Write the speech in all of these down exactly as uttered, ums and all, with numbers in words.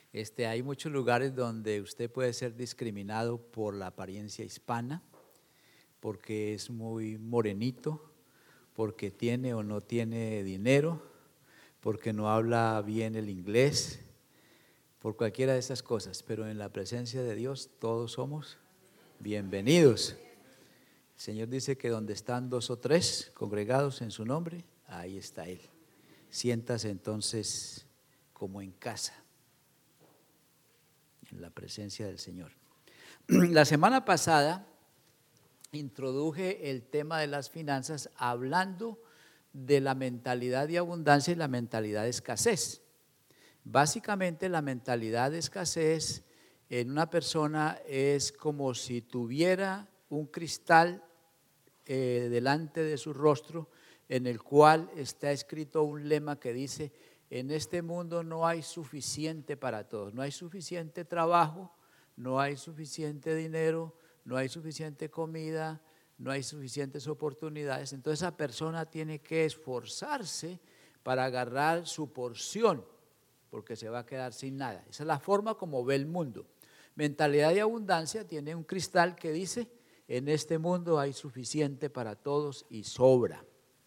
Este, hay muchos lugares donde usted puede ser discriminado por la apariencia hispana, porque es muy morenito, porque tiene o no tiene dinero, porque no habla bien el inglés, por cualquiera de esas cosas. Pero en la presencia de Dios todos somos bienvenidos. El Señor dice que donde están dos o tres congregados en su nombre, ahí está Él. Siéntase entonces como en casa, en la presencia del Señor. La semana pasada introduje el tema de las finanzas hablando de la mentalidad de abundancia y la mentalidad de escasez. Básicamente la mentalidad de escasez en una persona es como si tuviera un cristal eh, delante de su rostro en el cual está escrito un lema que dice: en este mundo no hay suficiente para todos, no hay suficiente trabajo, no hay suficiente dinero, no hay suficiente comida, no hay suficientes oportunidades. Entonces esa persona tiene que esforzarse para agarrar su porción, porque se va a quedar sin nada. Esa es la forma como ve el mundo. Mentalidad de abundancia tiene un cristal que dice: en este mundo hay suficiente para todos y sobra,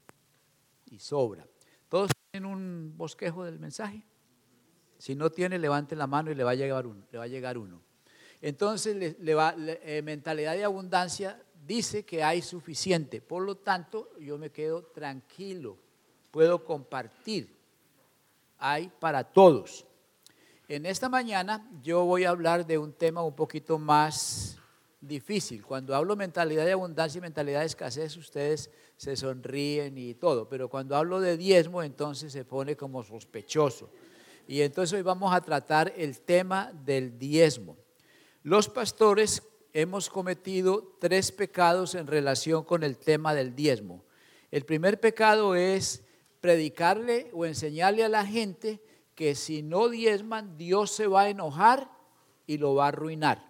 y sobra. ¿Todos tienen un bosquejo del mensaje? Si no tiene, levante la mano y le va a llegar uno. Le va a llegar uno. Entonces, le, le va, le, eh, mentalidad de abundancia dice que hay suficiente. Por lo tanto, yo me quedo tranquilo, puedo compartir. Hay para todos. En esta mañana yo voy a hablar de un tema un poquito más difícil. Cuando hablo mentalidad de abundancia y mentalidad de escasez, ustedes se sonríen y todo, pero cuando hablo de diezmo, entonces se pone como sospechoso. Y entonces hoy vamos a tratar el tema del diezmo. Los pastores hemos cometido tres pecados en relación con el tema del diezmo. El primer pecado es predicarle o enseñarle a la gente que si no diezman, Dios se va a enojar y lo va a arruinar.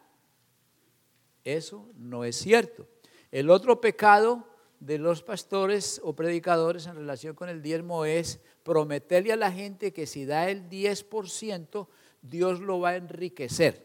Eso no es cierto. El otro pecado de los pastores o predicadores en relación con el diezmo es prometerle a la gente que si da el diez por ciento, Dios lo va a enriquecer,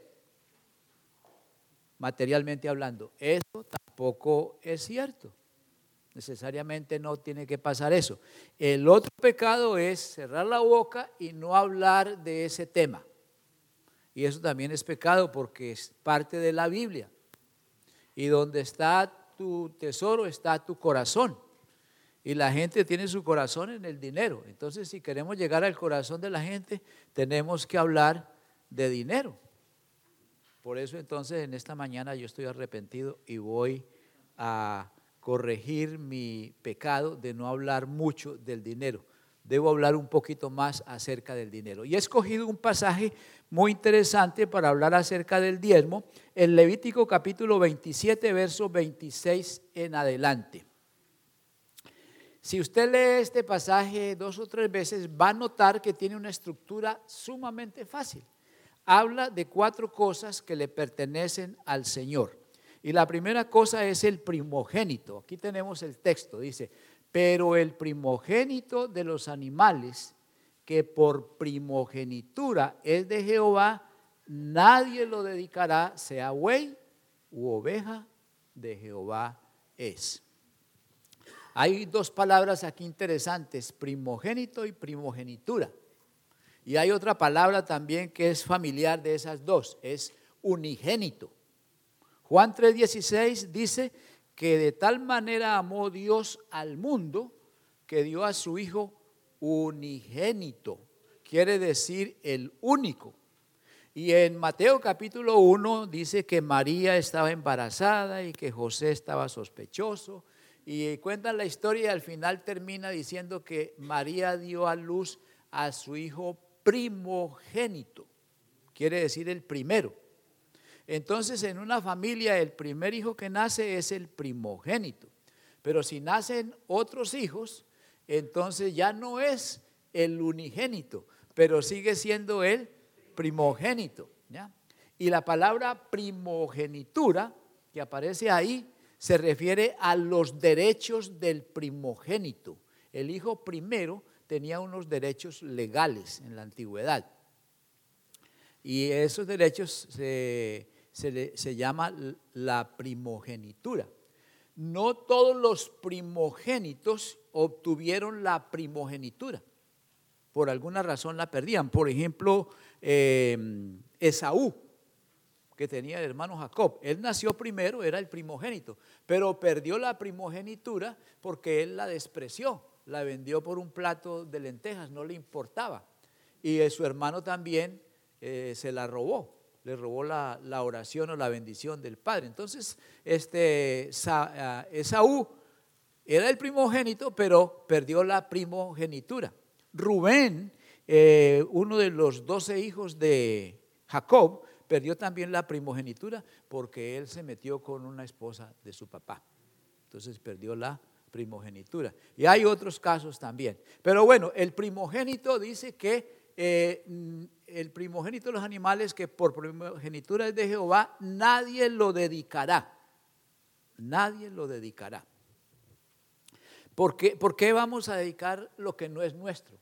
materialmente hablando. Eso tampoco es cierto. Necesariamente no tiene que pasar eso. El otro pecado es cerrar la boca y no hablar de ese tema. Y eso también es pecado porque es parte de la Biblia. Y donde está tu tesoro está tu corazón. Y la gente tiene su corazón en el dinero. Entonces, si queremos llegar al corazón de la gente, tenemos que hablar de dinero. Por eso entonces en esta mañana yo estoy arrepentido y voy a corregir mi pecado de no hablar mucho del dinero. Debo hablar un poquito más acerca del dinero. Y he escogido un pasaje muy interesante para hablar acerca del diezmo, en Levítico capítulo veintisiete, versos veintiséis en adelante. Si usted lee este pasaje dos o tres veces, va a notar que tiene una estructura sumamente fácil. Habla de cuatro cosas que le pertenecen al Señor. Y la primera cosa es el primogénito. Aquí tenemos el texto, dice: pero el primogénito de los animales que por primogenitura es de Jehová, nadie lo dedicará, sea buey u oveja, de Jehová es. Hay dos palabras aquí interesantes: primogénito y primogenitura. Y hay otra palabra también que es familiar de esas dos, es unigénito. Juan tres dieciséis dice que de tal manera amó Dios al mundo que dio a su Hijo unigénito, quiere decir el único. Y en Mateo capítulo uno dice que María estaba embarazada y que José estaba sospechoso. Y cuentan la historia y al final termina diciendo que María dio a luz a su hijo primogénito, quiere decir el primero. Entonces en una familia el primer hijo que nace es el primogénito, pero si nacen otros hijos, entonces ya no es el unigénito, pero sigue siendo el primogénito, ¿ya? Y la palabra primogenitura que aparece ahí se refiere a los derechos del primogénito. El hijo primero tenía unos derechos legales en la antigüedad. Y esos derechos se, se, le, se llama la primogenitura. No todos los primogénitos obtuvieron la primogenitura. Por alguna razón la perdían. Por ejemplo, eh, Esaú, que tenía el hermano Jacob. Él nació primero, era el primogénito, pero perdió la primogenitura porque él la despreció, la vendió por un plato de lentejas, no le importaba. Y eh, su hermano también eh, se la robó, le robó la, la oración o la bendición del padre. Entonces, este, Sa, uh, Esaú era el primogénito, pero perdió la primogenitura. Rubén, eh, uno de los doce hijos de Jacob, perdió también la primogenitura porque él se metió con una esposa de su papá. Entonces perdió la primogenitura. Y hay otros casos también. Pero bueno, el primogénito dice que eh, el primogénito de los animales que por primogenitura es de Jehová, nadie lo dedicará. Nadie lo dedicará. ¿Por qué, ¿Por qué vamos a dedicar lo que no es nuestro?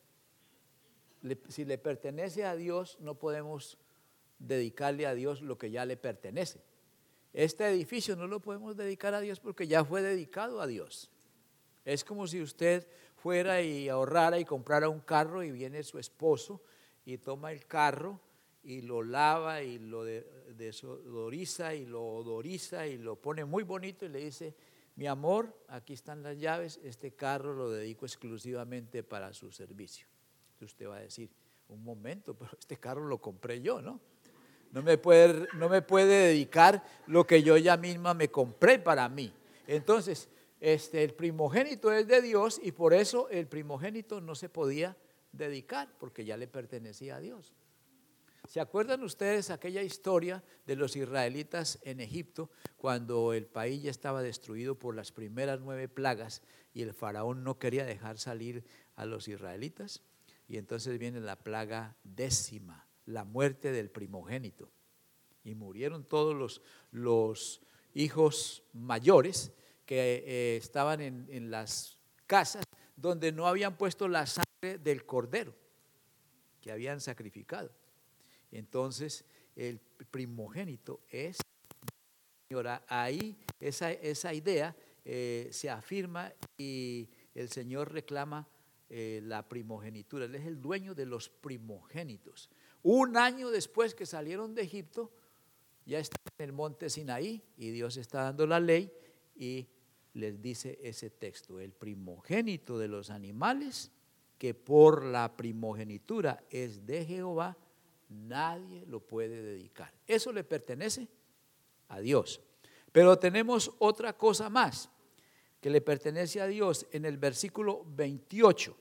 Le, si le pertenece a Dios, no podemos dedicarle a Dios lo que ya le pertenece. Este edificio no lo podemos dedicar a Dios porque ya fue dedicado a Dios. Es como si usted fuera y ahorrara y comprara un carro y viene su esposo y toma el carro y lo lava y lo desodoriza y lo odoriza y lo pone muy bonito y le dice: mi amor, aquí están las llaves, este carro lo dedico exclusivamente para su servicio. Entonces usted va a decir: un momento, pero este carro lo compré yo, ¿no? No me puede, no me puede dedicar lo que yo ya misma me compré para mí. Entonces, este, el primogénito es de Dios y por eso el primogénito no se podía dedicar porque ya le pertenecía a Dios. ¿Se acuerdan ustedes aquella historia de los israelitas en Egipto cuando el país ya estaba destruido por las primeras nueve plagas y el faraón no quería dejar salir a los israelitas? Y entonces viene la plaga décima, la muerte del primogénito, y murieron todos los, los hijos mayores que eh, estaban en, en las casas donde no habían puesto la sangre del cordero que habían sacrificado. Entonces el primogénito es, señora, ahí esa, esa idea eh, se afirma y el Señor reclama eh, la primogenitura. Él es el dueño de los primogénitos. Un año después que salieron de Egipto, ya están en el monte Sinaí y Dios está dando la ley y les dice ese texto: el primogénito de los animales que por la primogenitura es de Jehová, nadie lo puede dedicar. Eso le pertenece a Dios. Pero tenemos otra cosa más que le pertenece a Dios en el versículo veintiocho.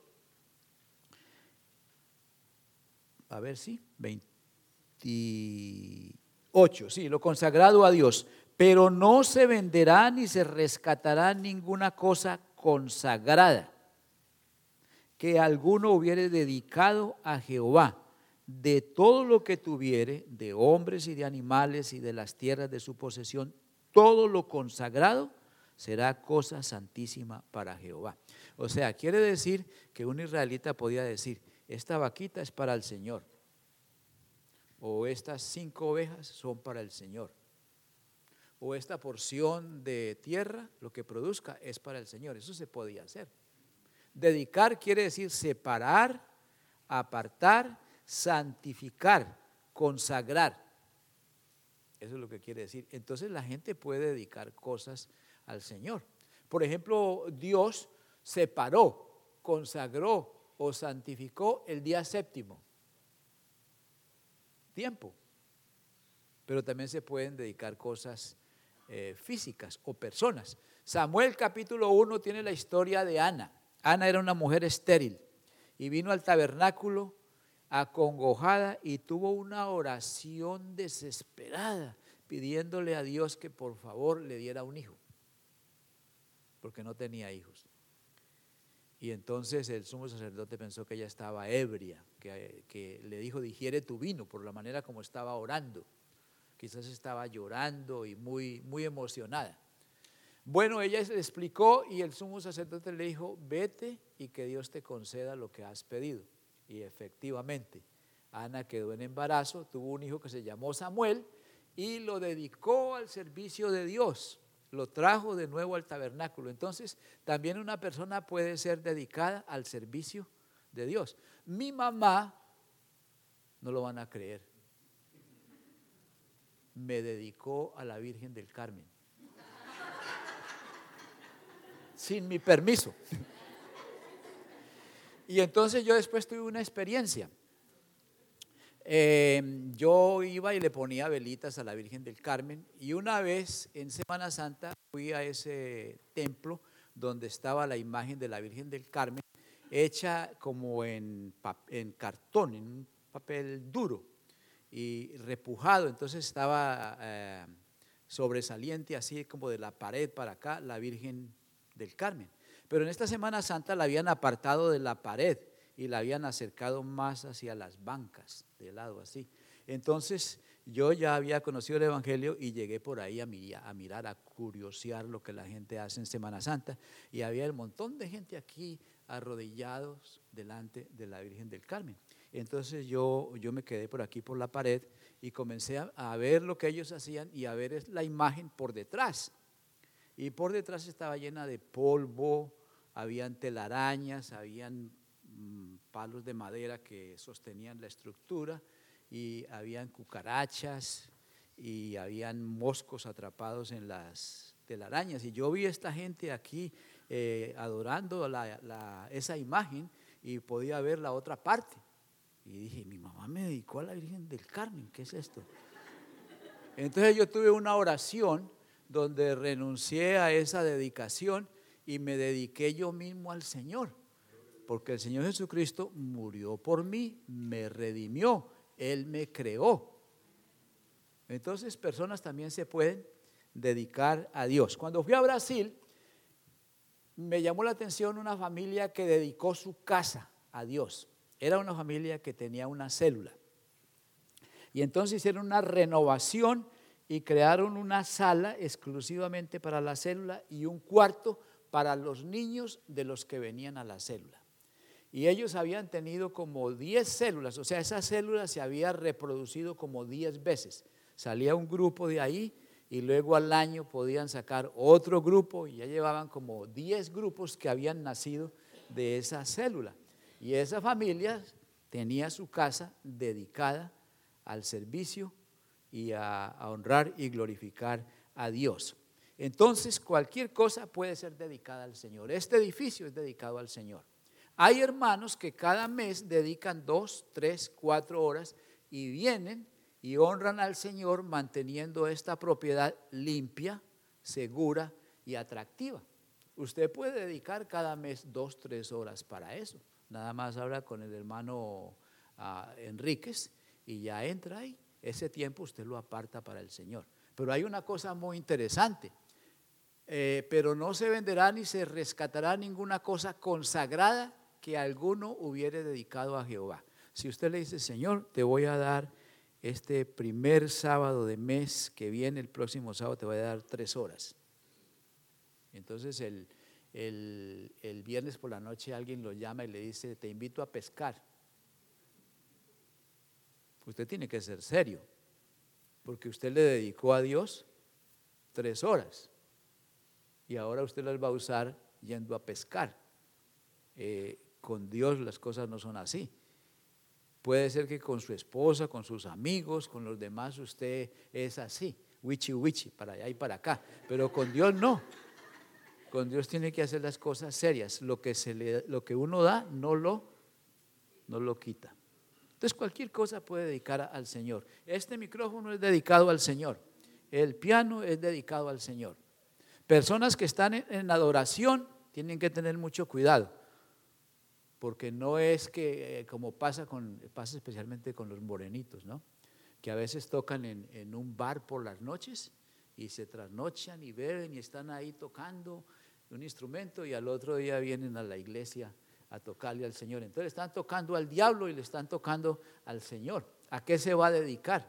A ver si, veintiocho, sí, lo consagrado a Dios. Pero no se venderá ni se rescatará ninguna cosa consagrada que alguno hubiere dedicado a Jehová. De todo lo que tuviere, de hombres y de animales y de las tierras de su posesión, todo lo consagrado será cosa santísima para Jehová. O sea, quiere decir que un israelita podía decir: esta vaquita es para el Señor, o estas cinco ovejas son para el Señor, o esta porción de tierra, lo que produzca, es para el Señor. Eso se podía hacer. Dedicar quiere decir separar, apartar, santificar, consagrar. Eso es lo que quiere decir. Entonces la gente puede dedicar cosas al Señor. Por ejemplo, Dios separó, consagró o santificó el día séptimo. Tiempo. Pero también se pueden dedicar cosas eh, físicas o personas. Samuel capítulo uno tiene la historia de Ana. Ana era una mujer estéril y vino al tabernáculo acongojada y tuvo una oración desesperada pidiéndole a Dios que por favor le diera un hijo, porque no tenía hijos. Y entonces el sumo sacerdote pensó que ella estaba ebria, que, que le dijo: digiere tu vino, por la manera como estaba orando. Quizás estaba llorando y muy, muy emocionada. Bueno, ella le explicó y el sumo sacerdote le dijo: vete y que Dios te conceda lo que has pedido. Y efectivamente, Ana quedó en embarazo, tuvo un hijo que se llamó Samuel y lo dedicó al servicio de Dios, lo trajo de nuevo al tabernáculo. Entonces, también una persona puede ser dedicada al servicio de Dios. Mi mamá, no lo van a creer, me dedicó a la Virgen del Carmen, sin mi permiso. Y entonces yo después tuve una experiencia. Eh, yo iba y le ponía velitas a la Virgen del Carmen, y una vez en Semana Santa fui a ese templo donde estaba la imagen de la Virgen del Carmen, hecha como en, en cartón, en un papel duro y repujado. Entonces estaba eh, sobresaliente así como de la pared para acá la Virgen del Carmen. Pero en esta Semana Santa la habían apartado de la pared y la habían acercado más hacia las bancas, de lado así. Entonces yo ya había conocido el Evangelio y llegué por ahí a mirar, a mirar, a curiosear lo que la gente hace en Semana Santa, y había un montón de gente aquí arrodillados delante de la Virgen del Carmen. Entonces yo, yo me quedé por aquí por la pared y comencé a, a ver lo que ellos hacían y a ver la imagen por detrás. Y por detrás estaba llena de polvo, habían telarañas, habían mm, palos de madera que sostenían la estructura, y habían cucarachas y habían moscos atrapados en las telarañas. Y yo vi a esta gente aquí eh, adorando la, la, esa imagen, y podía ver la otra parte. Y dije, mi mamá me dedicó a la Virgen del Carmen, ¿qué es esto? Entonces yo tuve una oración donde renuncié a esa dedicación y me dediqué yo mismo al Señor, porque el Señor Jesucristo murió por mí, me redimió, Él me creó. Entonces personas también se pueden dedicar a Dios. Cuando fui a Brasil, me llamó la atención una familia que dedicó su casa a Dios. Era una familia que tenía una célula, y entonces hicieron una renovación y crearon una sala exclusivamente para la célula y un cuarto para los niños de los que venían a la célula. Y ellos habían tenido como diez células, o sea, esa célula se había reproducido como diez veces. Salía un grupo de ahí y luego al año podían sacar otro grupo, y ya llevaban como diez grupos que habían nacido de esa célula. Y esa familia tenía su casa dedicada al servicio y a, a honrar y glorificar a Dios. Entonces cualquier cosa puede ser dedicada al Señor. Este edificio es dedicado al Señor. Hay hermanos que cada mes dedican dos, tres, cuatro horas y vienen y honran al Señor manteniendo esta propiedad limpia, segura y atractiva. Usted puede dedicar cada mes dos, tres horas para eso. Nada más habla con el hermano uh, Enríquez y ya entra ahí. Ese tiempo usted lo aparta para el Señor. Pero hay una cosa muy interesante. Eh, pero no se venderá ni se rescatará ninguna cosa consagrada que alguno hubiere dedicado a Jehová. Si usted le dice, Señor, te voy a dar este primer sábado de mes que viene, el próximo sábado te voy a dar tres horas. Entonces el, el, el viernes por la noche alguien lo llama y le dice, te invito a pescar. Usted tiene que ser serio, porque usted le dedicó a Dios tres horas y ahora usted las va a usar yendo a pescar. Eh, con Dios las cosas no son así. Puede ser que con su esposa, con sus amigos, con los demás usted es así, wichi wichi, para allá y para acá, pero con Dios no. Con Dios tiene que hacer las cosas serias. Lo que, se le, lo que uno da no lo, no lo quita. Entonces cualquier cosa puede dedicar al Señor. Este micrófono es dedicado al Señor. El piano es dedicado al Señor. Personas que están en, en adoración tienen que tener mucho cuidado, porque no es que eh, como pasa, con, pasa especialmente con los morenitos, ¿no? Que a veces tocan en, en un bar por las noches y se trasnochan y beben y están ahí tocando un instrumento y al otro día vienen a la iglesia a tocarle al Señor. Entonces están tocando al diablo y le están tocando al Señor. ¿A qué se va a dedicar?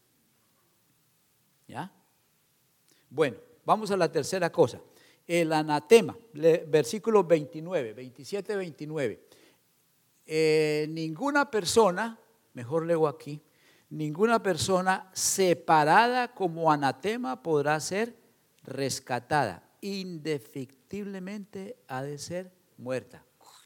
¿Ya? Bueno, vamos a la tercera cosa. El anatema, versículos veintinueve, veintisiete, veintinueve. Eh, ninguna persona mejor leo aquí, ninguna persona separada como anatema podrá ser rescatada, indefectiblemente ha de ser muerta.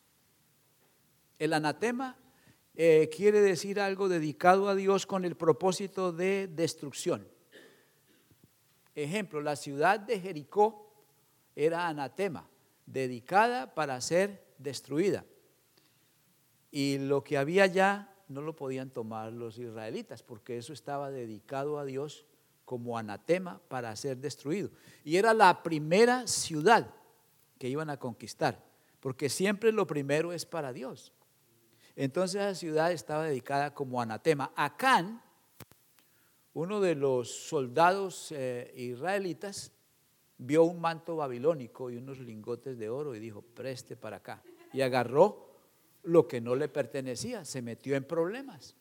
El anatema eh, quiere decir algo dedicado a Dios con el propósito de destrucción. Ejemplo, la ciudad de Jericó era anatema, dedicada para ser destruida. Y lo que había allá no lo podían tomar los israelitas, porque eso estaba dedicado a Dios como anatema para ser destruido. Y era la primera ciudad que iban a conquistar, porque siempre lo primero es para Dios. Entonces esa ciudad estaba dedicada como anatema. Acán, uno de los soldados eh, israelitas, vio un manto babilónico y unos lingotes de oro y dijo, preste para acá. Y agarró lo que no le pertenecía, se metió en problemas.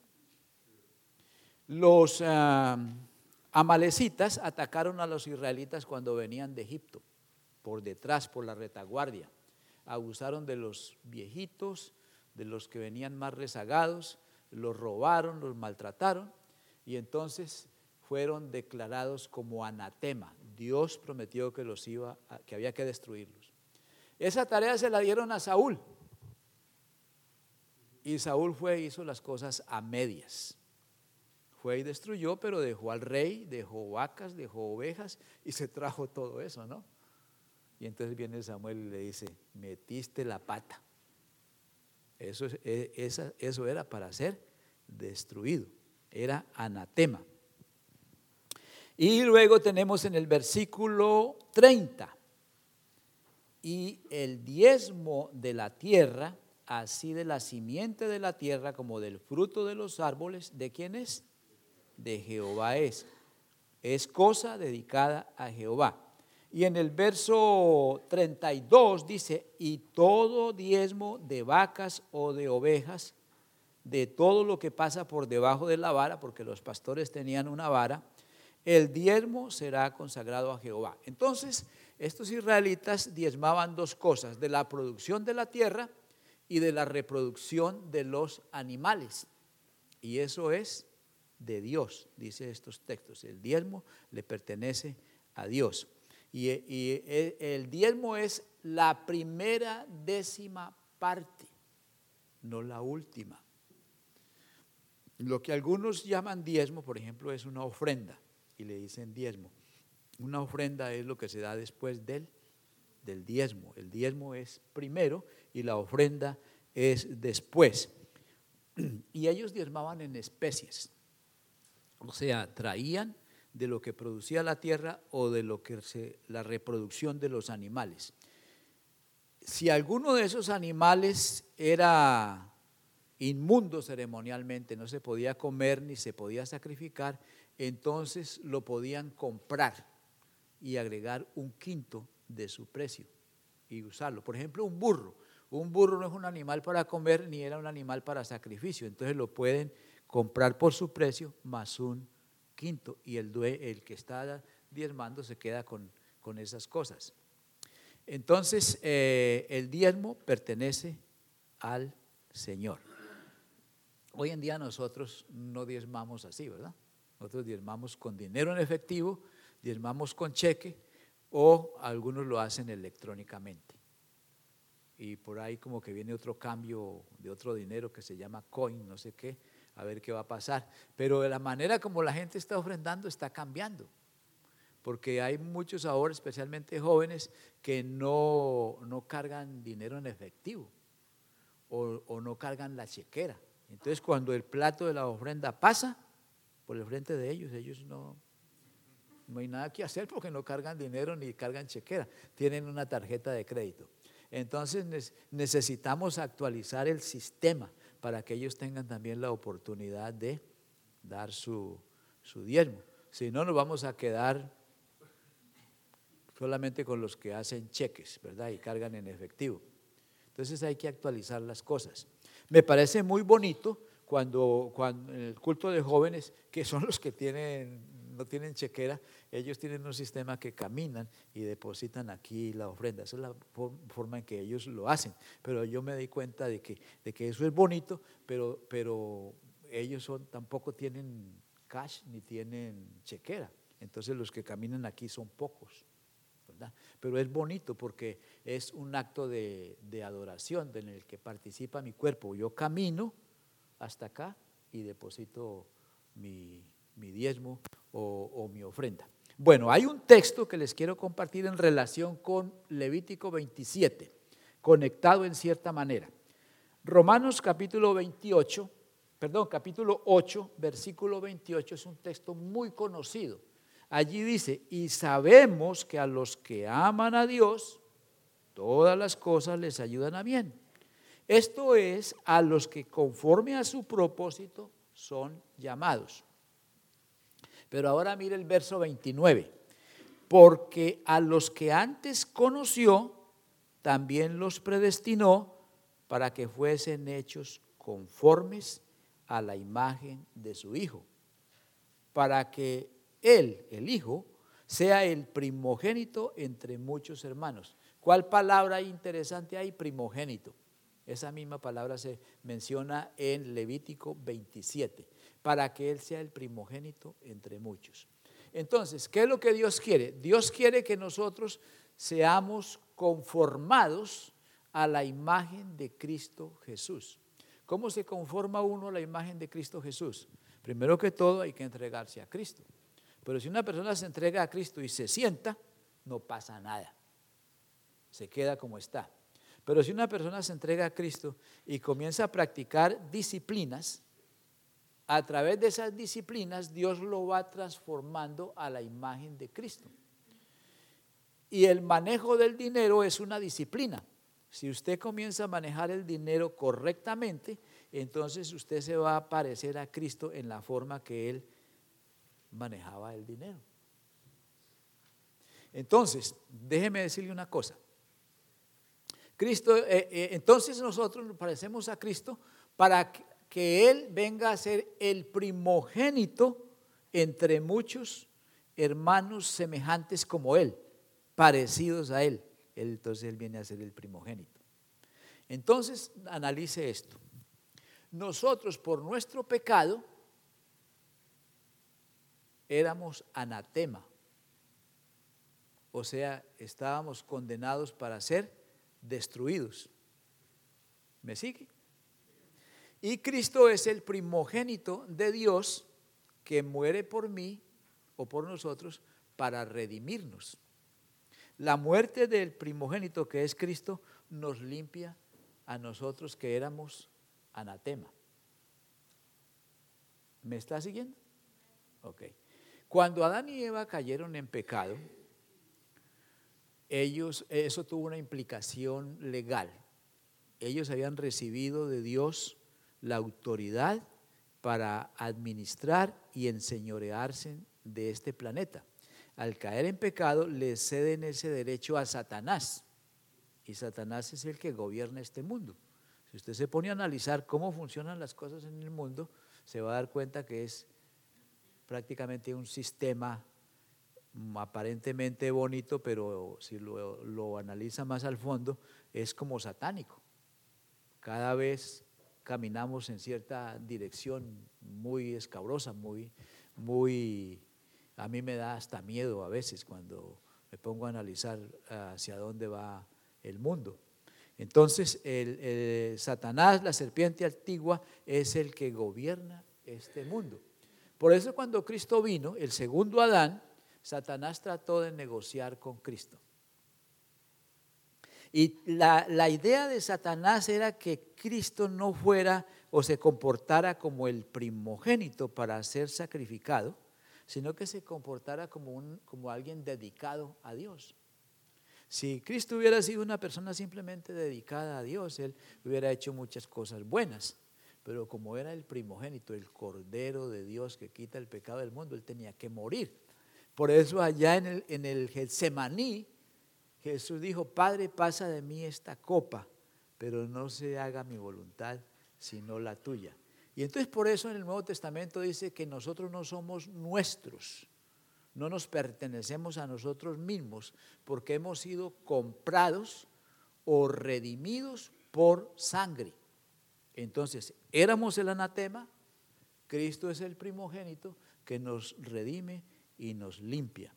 Los uh, amalecitas atacaron a los israelitas cuando venían de Egipto, por detrás, por la retaguardia. Abusaron de los viejitos, de los que venían más rezagados, los robaron, los maltrataron y entonces fueron declarados como anatema. Dios prometió que los iba a, que había que destruirlos. Esa tarea se la dieron a Saúl. Y Saúl fue e hizo las cosas a medias. Fue y destruyó, pero dejó al rey, dejó vacas, dejó ovejas y se trajo todo eso, ¿no? Y entonces viene Samuel y le dice, metiste la pata. Eso, esa, eso era para ser destruido, era anatema. Y luego tenemos en el versículo treinta, y el diezmo de la tierra, así de la simiente de la tierra como del fruto de los árboles, ¿de quién es? De Jehová es. Es cosa dedicada a Jehová. Y en el verso treinta y dos dice, y todo diezmo de vacas o de ovejas, de todo lo que pasa por debajo de la vara, porque los pastores tenían una vara, el diezmo será consagrado a Jehová. Entonces, estos israelitas diezmaban dos cosas, de la producción de la tierra y de la reproducción de los animales. Y eso es de Dios, dice estos textos. El diezmo le pertenece a Dios. Y, y el diezmo es la primera décima parte, no la última. Lo que algunos llaman diezmo, por ejemplo, es una ofrenda y le dicen diezmo. Una ofrenda es lo que se da después del, del diezmo. El diezmo es primero y la ofrenda es después. Y ellos diezmaban en especies, o sea, traían de lo que producía la tierra o de lo que se, la reproducción de los animales. Si alguno de esos animales era inmundo ceremonialmente, no se podía comer ni se podía sacrificar, entonces lo podían comprar y agregar un quinto de su precio y usarlo. Por ejemplo, un burro. Un burro no es un animal para comer ni era un animal para sacrificio, entonces lo pueden comprar por su precio más un quinto y el, el que está diezmando se queda con, con esas cosas. Entonces eh, el diezmo pertenece al Señor. Hoy en día nosotros no diezmamos así, ¿verdad? Nosotros diezmamos con dinero en efectivo, diezmamos con cheque o algunos lo hacen electrónicamente. Y por ahí como que viene otro cambio de otro dinero que se llama coin, no sé qué, a ver qué va a pasar. Pero de la manera como la gente está ofrendando está cambiando, porque hay muchos ahora, especialmente jóvenes, que no, no cargan dinero en efectivo o, o no cargan la chequera. Entonces cuando el plato de la ofrenda pasa por el frente de ellos, ellos no, no hay nada que hacer porque no cargan dinero ni cargan chequera, tienen una tarjeta de crédito. Entonces necesitamos actualizar el sistema para que ellos tengan también la oportunidad de dar su, su diezmo. Si no, nos vamos a quedar solamente con los que hacen cheques, ¿verdad? Y cargan en efectivo. Entonces hay que actualizar las cosas. Me parece muy bonito cuando, cuando en el culto de jóvenes, que son los que tienen, no tienen chequera, ellos tienen un sistema que caminan y depositan aquí la ofrenda. Esa es la forma en que ellos lo hacen. Pero yo me di cuenta de que, de que eso es bonito, pero, pero ellos son, tampoco tienen cash ni tienen chequera. Entonces los que caminan aquí son pocos, ¿verdad? Pero es bonito porque es un acto de, de adoración en el que participa mi cuerpo. Yo camino hasta acá y deposito mi, mi diezmo o, o mi ofrenda. Bueno, hay un texto que les quiero compartir en relación con Levítico veintisiete, conectado en cierta manera. Romanos capítulo veintiocho, perdón, capítulo ocho, versículo veintiocho, es un texto muy conocido. Allí dice, y sabemos que a los que aman a Dios, todas las cosas les ayudan a bien. Esto es, a los que conforme a su propósito son llamados. Pero ahora mire el verso veintinueve. Porque a los que antes conoció, también los predestinó para que fuesen hechos conformes a la imagen de su Hijo, para que Él, el Hijo, sea el primogénito entre muchos hermanos. ¿Cuál palabra interesante hay? Primogénito. Esa misma palabra se menciona en Levítico veintisiete, para que Él sea el primogénito entre muchos. Entonces, ¿qué es lo que Dios quiere? Dios quiere que nosotros seamos conformados a la imagen de Cristo Jesús. ¿Cómo se conforma uno a la imagen de Cristo Jesús? Primero que todo hay que entregarse a Cristo. Pero si una persona se entrega a Cristo y se sienta, no pasa nada. Se queda como está. Pero si una persona se entrega a Cristo y comienza a practicar disciplinas, a través de esas disciplinas Dios lo va transformando a la imagen de Cristo. Y el manejo del dinero es una disciplina. Si usted comienza a manejar el dinero correctamente, entonces usted se va a parecer a Cristo en la forma que Él manejaba el dinero. Entonces, déjeme decirle una cosa. Cristo, eh, eh, entonces nosotros nos parecemos a Cristo para que, que Él venga a ser el primogénito entre muchos hermanos semejantes como Él, parecidos a Él. Él entonces Él viene a ser el primogénito. Entonces, analice esto. Nosotros por nuestro pecado éramos anatema, o sea, estábamos condenados para ser destruidos. ¿Me sigue? Y Cristo es el primogénito de Dios que muere por mí o por nosotros para redimirnos. La muerte del primogénito que es Cristo nos limpia a nosotros que éramos anatema. ¿Me está siguiendo? Ok. Cuando Adán y Eva cayeron en pecado, ellos, eso tuvo una implicación legal. Ellos habían recibido de Dios la autoridad para administrar y enseñorearse de este planeta. Al caer en pecado, le ceden ese derecho a Satanás. Y Satanás es el que gobierna este mundo. Si usted se pone a analizar cómo funcionan las cosas en el mundo, se va a dar cuenta que es prácticamente un sistema aparentemente bonito, pero si lo, lo analiza más al fondo, es como satánico. Cada vez caminamos en cierta dirección muy escabrosa, muy, muy, a mí me da hasta miedo a veces cuando me pongo a analizar hacia dónde va el mundo. Entonces, el, el Satanás, la serpiente antigua, es el que gobierna este mundo. Por eso cuando Cristo vino, el segundo Adán, Satanás trató de negociar con Cristo. Y la, la idea de Satanás era que Cristo no fuera o se comportara como el primogénito para ser sacrificado, sino que se comportara como, un, como alguien dedicado a Dios. Si Cristo hubiera sido una persona simplemente dedicada a Dios, Él hubiera hecho muchas cosas buenas. Pero como era el primogénito, el Cordero de Dios que quita el pecado del mundo, Él tenía que morir. Por eso allá en el, en el Getsemaní, Jesús dijo, Padre, pasa de mí esta copa, pero no se haga mi voluntad, sino la tuya. Y entonces por eso en el Nuevo Testamento dice que nosotros no somos nuestros, no nos pertenecemos a nosotros mismos, porque hemos sido comprados o redimidos por sangre. Entonces, éramos el anatema, Cristo es el primogénito que nos redime y nos limpia.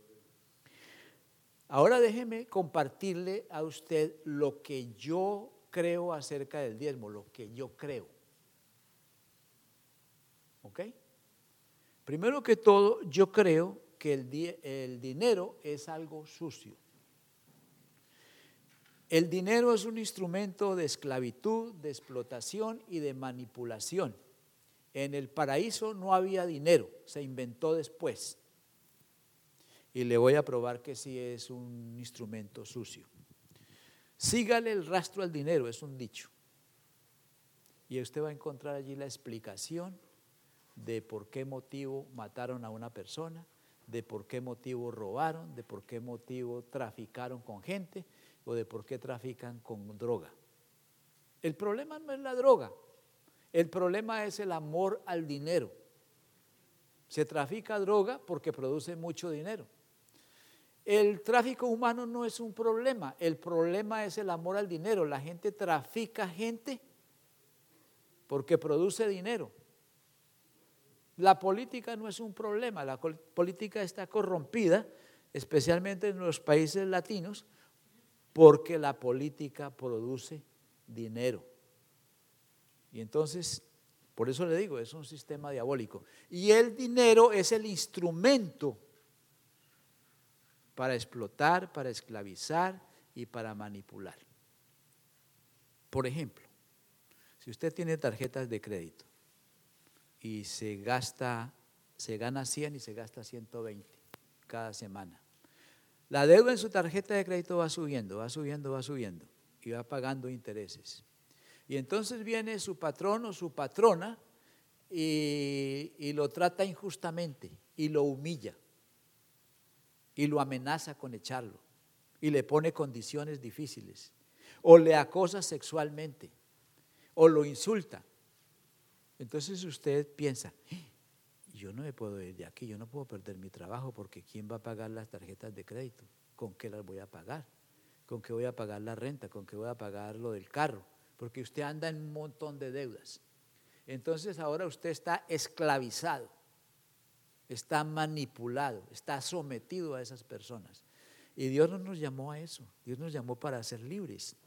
Ahora déjeme compartirle a usted lo que yo creo acerca del diezmo, lo que yo creo. ¿Ok? Primero que todo, yo creo que el, di- el dinero es algo sucio. El dinero es un instrumento de esclavitud, de explotación y de manipulación. En el paraíso no había dinero, se inventó después. Y le voy a probar que sí es un instrumento sucio. Sígale el rastro al dinero, es un dicho. Y usted va a encontrar allí la explicación de por qué motivo mataron a una persona, de por qué motivo robaron, de por qué motivo traficaron con gente o de por qué trafican con droga. El problema no es la droga, el problema es el amor al dinero. Se trafica droga porque produce mucho dinero. El tráfico humano no es un problema, el problema es el amor al dinero. La gente trafica gente porque produce dinero. La política no es un problema, la política está corrompida, especialmente en los países latinos, porque la política produce dinero. Y entonces, por eso le digo, es un sistema diabólico. Y el dinero es el instrumento para explotar, para esclavizar y para manipular. Por ejemplo, si usted tiene tarjetas de crédito y se gasta, se gana cien y se gasta ciento veinte cada semana, la deuda en su tarjeta de crédito va subiendo, va subiendo, va subiendo y va pagando intereses. Y entonces viene su patrón o su patrona y, y lo trata injustamente y lo humilla y lo amenaza con echarlo y le pone condiciones difíciles o le acosa sexualmente o lo insulta. Entonces usted piensa, yo no me puedo ir de aquí, yo no puedo perder mi trabajo porque ¿quién va a pagar las tarjetas de crédito? ¿Con qué las voy a pagar? ¿Con qué voy a pagar la renta? ¿Con qué voy a pagar lo del carro? Porque usted anda en un montón de deudas. Entonces ahora usted está esclavizado, está manipulado, está sometido a esas personas. Y Dios no nos llamó a eso, Dios nos llamó para ser libres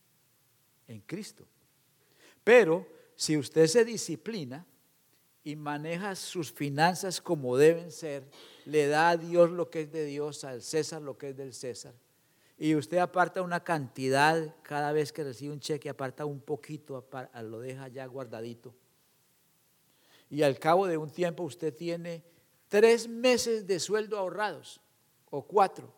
en Cristo. Pero si usted se disciplina y maneja sus finanzas como deben ser, le da a Dios lo que es de Dios, al César lo que es del César, y usted aparta una cantidad, cada vez que recibe un cheque aparta un poquito, lo deja ya guardadito, y al cabo de un tiempo usted tiene tres meses de sueldo ahorrados, o cuatro,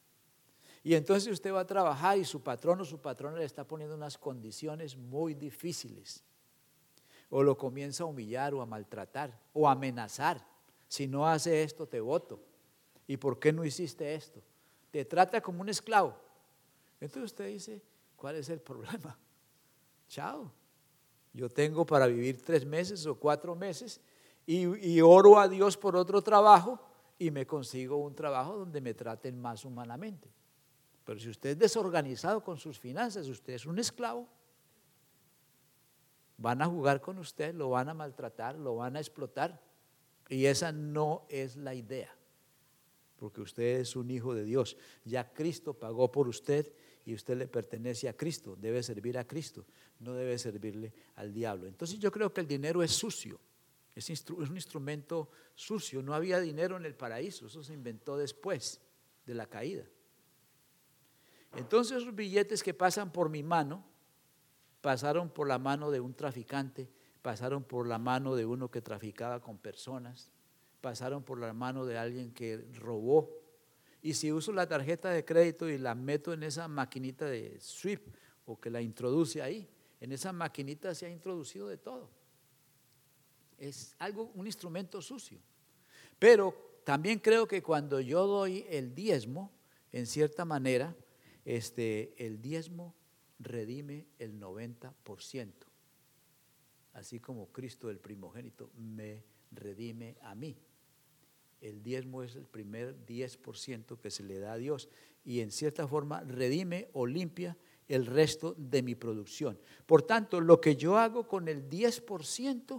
y entonces usted va a trabajar y su patrón o su patrona le está poniendo unas condiciones muy difíciles, o lo comienza a humillar o a maltratar o a amenazar. Si no hace esto te voto. ¿Y por qué no hiciste esto? Te trata como un esclavo. Entonces usted dice, ¿cuál es el problema? Chao, yo tengo para vivir tres meses o cuatro meses y, y oro a Dios por otro trabajo y me consigo un trabajo donde me traten más humanamente. Pero si usted es desorganizado con sus finanzas, usted es un esclavo. Van a jugar con usted, lo van a maltratar, lo van a explotar. Y esa no es la idea, porque usted es un hijo de Dios. Ya Cristo pagó por usted y usted le pertenece a Cristo, debe servir a Cristo, no debe servirle al diablo. Entonces yo creo que el dinero es sucio, es, instru- es un instrumento sucio. No había dinero en el paraíso, eso se inventó después de la caída. Entonces esos billetes que pasan por mi mano, pasaron por la mano de un traficante, pasaron por la mano de uno que traficaba con personas, pasaron por la mano de alguien que robó. Y si uso la tarjeta de crédito y la meto en esa maquinita de swipe o que la introduce ahí, en esa maquinita se ha introducido de todo. Es algo, un instrumento sucio. Pero también creo que cuando yo doy el diezmo, en cierta manera, este, el diezmo redime el noventa por ciento, así como Cristo el primogénito me redime a mí. El diezmo es el primer diez por ciento que se le da a Dios y en cierta forma redime o limpia el resto de mi producción. Por tanto, lo que yo hago con el diez por ciento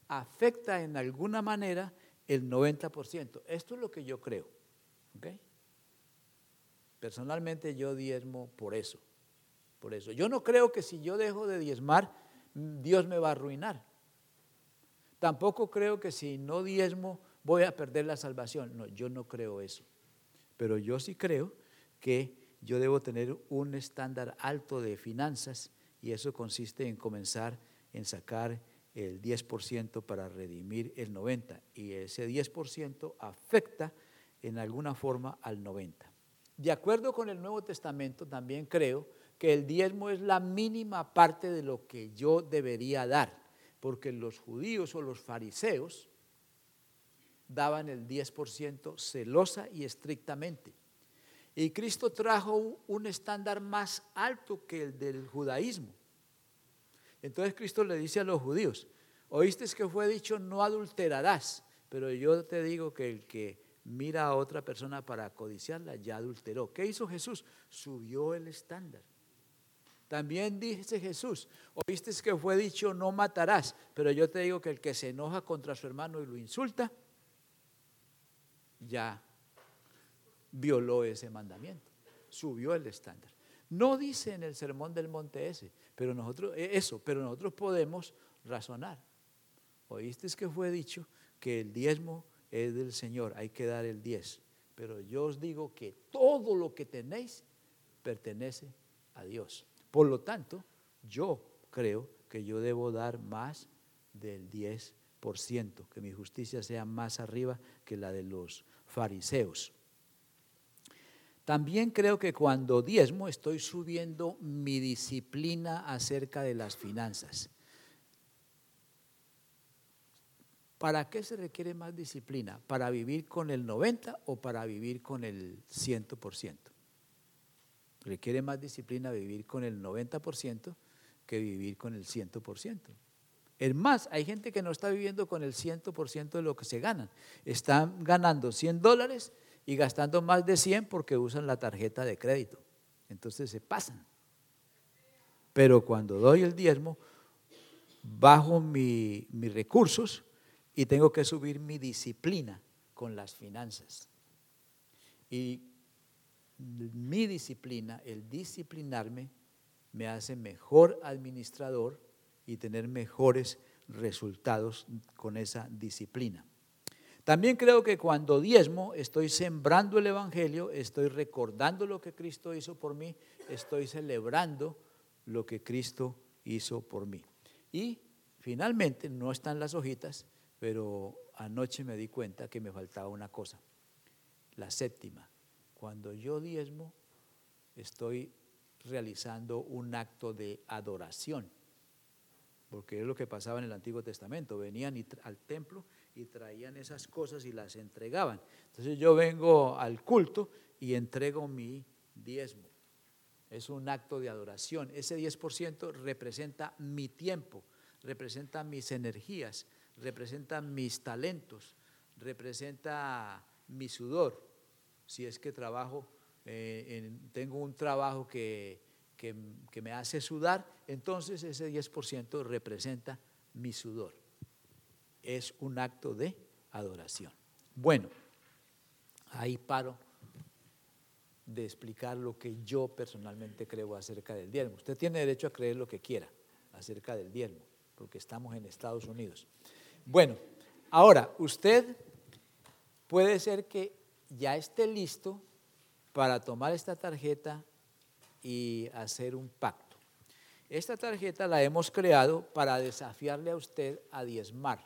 afecta en alguna manera el noventa por ciento. Esto es lo que yo creo. ¿Okay? Personalmente yo diezmo por eso, por eso. Yo no creo que si yo dejo de diezmar, Dios me va a arruinar. Tampoco creo que si no diezmo voy a perder la salvación. No, yo no creo eso. Pero yo sí creo que yo debo tener un estándar alto de finanzas y eso consiste en comenzar en sacar el diez por ciento para redimir el noventa por ciento y ese diez por ciento afecta en alguna forma al noventa por ciento. De acuerdo con el Nuevo Testamento también creo que el diezmo es la mínima parte de lo que yo debería dar, porque los judíos o los fariseos daban el diez por ciento celosa y estrictamente. Y Cristo trajo un estándar más alto que el del judaísmo. Entonces Cristo le dice a los judíos, oíste que fue dicho no adulterarás, pero yo te digo que el que mira a otra persona para codiciarla ya adulteró. ¿Qué hizo Jesús? Subió el estándar. También dice Jesús, oíste que fue dicho no matarás, pero yo te digo que el que se enoja contra su hermano y lo insulta, ya violó ese mandamiento, subió el estándar. No dice en el Sermón del Monte ese, pero nosotros, eso, pero nosotros podemos razonar. Oíste que fue dicho que el diezmo es del Señor, hay que dar el diez, pero yo os digo que todo lo que tenéis pertenece a Dios. Por lo tanto, yo creo que yo debo dar más del diez por ciento, que mi justicia sea más arriba que la de los fariseos. También creo que cuando diezmo estoy subiendo mi disciplina acerca de las finanzas. ¿Para qué se requiere más disciplina? ¿Para vivir con el noventa o para vivir con el cien por ciento? Requiere más disciplina vivir con el noventa por ciento que vivir con el cien por ciento. Es más, hay gente que no está viviendo con el cien por ciento de lo que se ganan. Están ganando cien dólares y gastando más de cien porque usan la tarjeta de crédito. Entonces se pasan. Pero cuando doy el diezmo, bajo mi, mis recursos y tengo que subir mi disciplina con las finanzas. Y mi disciplina, el disciplinarme, me hace mejor administrador y tener mejores resultados con esa disciplina. También creo que cuando diezmo estoy sembrando el evangelio, estoy recordando lo que Cristo hizo por mí, estoy celebrando lo que Cristo hizo por mí. Y finalmente, no están las hojitas, pero anoche me di cuenta que me faltaba una cosa, la séptima. Cuando yo diezmo, estoy realizando un acto de adoración, porque es lo que pasaba en el Antiguo Testamento, venían y tra- al templo y traían esas cosas y las entregaban. Entonces yo vengo al culto y entrego mi diezmo. Es un acto de adoración. Ese diez por ciento representa mi tiempo, representa mis energías, representa mis talentos, representa mi sudor. Si es que trabajo, eh, en, tengo un trabajo que, que, que me hace sudar, entonces ese diez por ciento representa mi sudor. Es un acto de adoración. Bueno, ahí paro de explicar lo que yo personalmente creo acerca del diezmo. Usted tiene derecho a creer lo que quiera acerca del diezmo, porque estamos en Estados Unidos. Bueno, ahora usted puede ser que ya esté listo para tomar esta tarjeta y hacer un pacto. Esta tarjeta la hemos creado para desafiarle a usted a diezmar.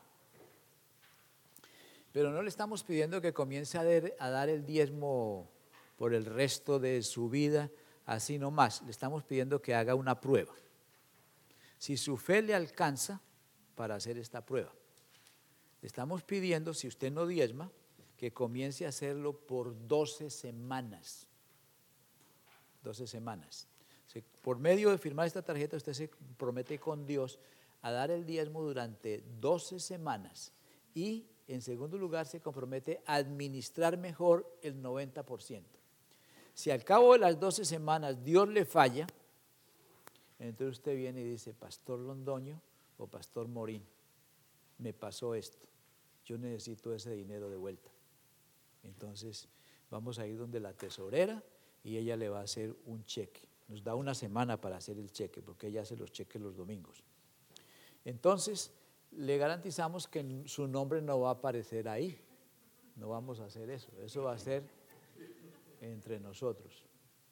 Pero no le estamos pidiendo que comience a, de, a dar el diezmo por el resto de su vida, así nomás. Le estamos pidiendo que haga una prueba. Si su fe le alcanza para hacer esta prueba. Le estamos pidiendo, si usted no diezma, que comience a hacerlo por doce semanas. doce semanas. Por medio de firmar esta tarjeta, usted se promete con Dios a dar el diezmo durante doce semanas y, en segundo lugar, se compromete a administrar mejor el noventa por ciento. Si al cabo de las doce semanas Dios le falla, entonces usted viene y dice, Pastor Londoño o Pastor Morín, me pasó esto, yo necesito ese dinero de vuelta. Entonces vamos a ir donde la tesorera y ella le va a hacer un cheque. Nos da una semana para hacer el cheque, porque ella hace los cheques los domingos. Entonces le garantizamos que su nombre no va a aparecer ahí. No vamos a hacer eso, eso va a ser entre nosotros.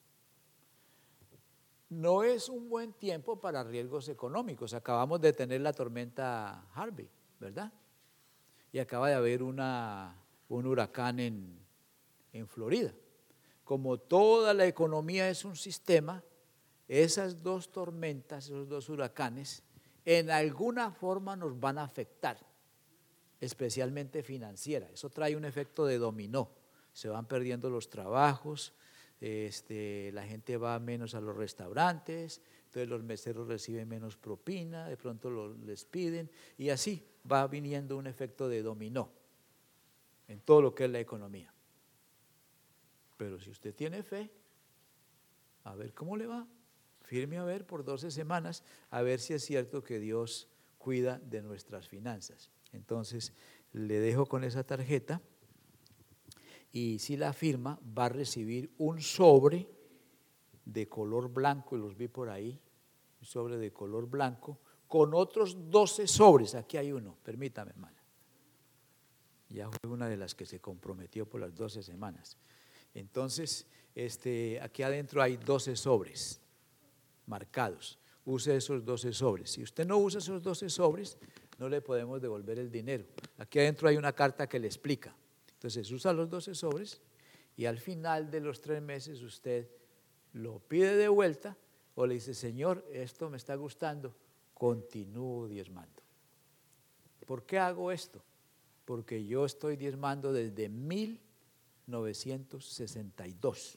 No es un buen tiempo para riesgos económicos. Acabamos de tener la tormenta Harvey, ¿verdad? Y acaba de haber una, un huracán en, en Florida. Como toda la economía es un sistema, esas dos tormentas, esos dos huracanes, en alguna forma nos van a afectar, especialmente financiera. Eso trae un efecto de dominó. Se van perdiendo los trabajos. Este, la gente va menos a los restaurantes, entonces los meseros reciben menos propina, de pronto lo, les piden, y así va viniendo un efecto de dominó en todo lo que es la economía. Pero si usted tiene fe, a ver cómo le va, firme a ver por doce semanas, a ver si es cierto que Dios cuida de nuestras finanzas. Entonces le dejo con esa tarjeta. Y si la firma, va a recibir un sobre de color blanco, y los vi por ahí, un sobre de color blanco, con otros doce sobres. Aquí hay uno, permítame, hermana. Ya fue una de las que se comprometió por las doce semanas. Entonces, este, aquí adentro hay doce sobres marcados. Use esos doce sobres. Si usted no usa esos doce sobres, no le podemos devolver el dinero. Aquí adentro hay una carta que le explica. Entonces usa los doce sobres y al final de los tres meses usted lo pide de vuelta o le dice, Señor, esto me está gustando, continúo diezmando. ¿Por qué hago esto? Porque yo estoy diezmando desde mil novecientos sesenta y dos.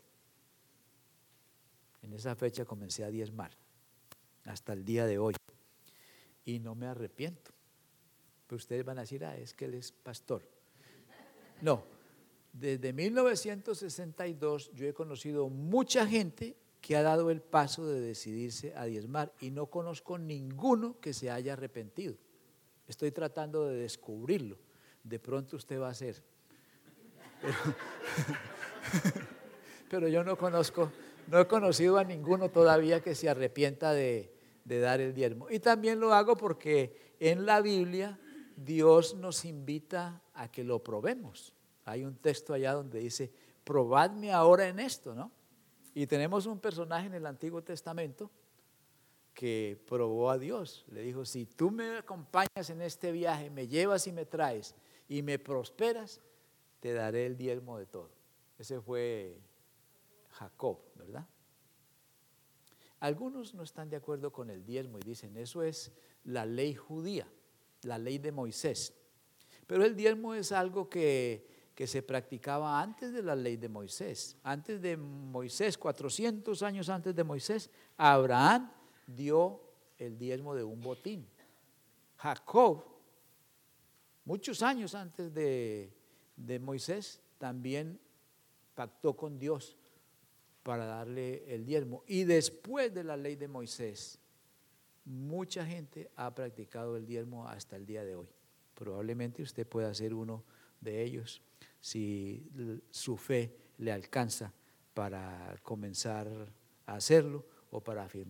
En esa fecha comencé a diezmar hasta el día de hoy y no me arrepiento. Pero ustedes van a decir, ah, es que él es pastor. No, desde mil novecientos sesenta y dos yo he conocido mucha gente que ha dado el paso de decidirse a diezmar y no conozco ninguno que se haya arrepentido. Estoy tratando de descubrirlo. De pronto usted va a ser. Pero, pero yo no conozco, no he conocido a ninguno todavía que se arrepienta de, de dar el diezmo. Y también lo hago porque en la Biblia Dios nos invita a que lo probemos. Hay un texto allá donde dice, probadme ahora en esto, ¿no? Y tenemos un personaje en el Antiguo Testamento que probó a Dios. Le dijo, si tú me acompañas en este viaje, me llevas y me traes y me prosperas, te daré el diezmo de todo. Ese fue Jacob, ¿verdad? Algunos no están de acuerdo con el diezmo y dicen, eso es la ley judía, la ley de Moisés. Pero el diezmo es algo que, que se practicaba antes de la ley de Moisés. Antes de Moisés, cuatrocientos años antes de Moisés, Abraham dio el diezmo de un botín. Jacob, muchos años antes de, de Moisés, también pactó con Dios para darle el diezmo. Y después de la ley de Moisés, mucha gente ha practicado el diezmo hasta el día de hoy. Probablemente usted pueda ser uno de ellos si su fe le alcanza para comenzar a hacerlo o para afirmar.